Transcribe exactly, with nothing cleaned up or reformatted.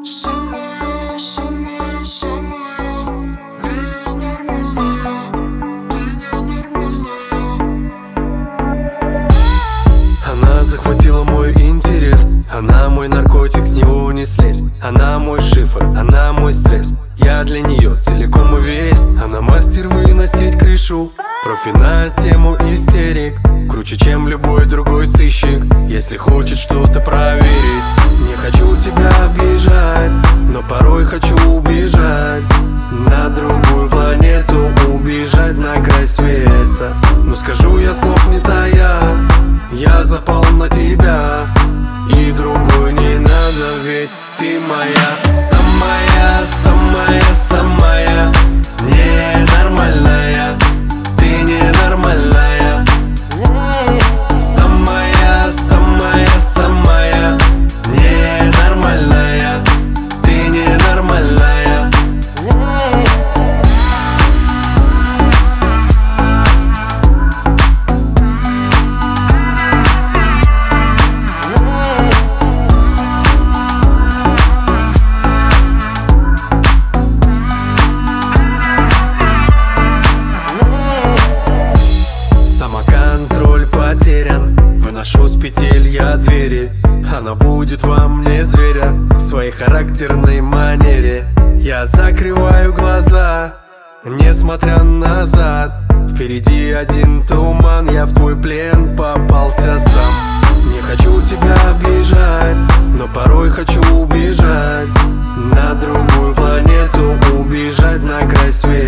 Самая, самая, самая ненормальная, ты ненормальная. Она захватила мой интерес, она мой наркотик, с него не слезть. Она мой шифр, она мой стресс, я для нее целиком и весь. Она мастер выносить крышу, профи на тему истерик, круче, чем любой другой сыщик, если хочет что-то проверить. Не хочу тебя обижать, но порой хочу убежать на другую планету, убежать на край света. Но скажу я слов не тая, я запал на тебя, и другой не надо, ведь ты моя. Самая, самая, самая ненормальная, ты ненормальная. Самая, самая, самая ненормальная, ты ненормальная. Самоконтроль потерян, выношу с петель я двери. Она будет во мне зверя в своей характерной манере. Я закрываю глаза, несмотря назад. Впереди один туман, я в твой плен попался сам. Не хочу тебя обижать, но порой хочу убежать на другую планету, убежать на край света.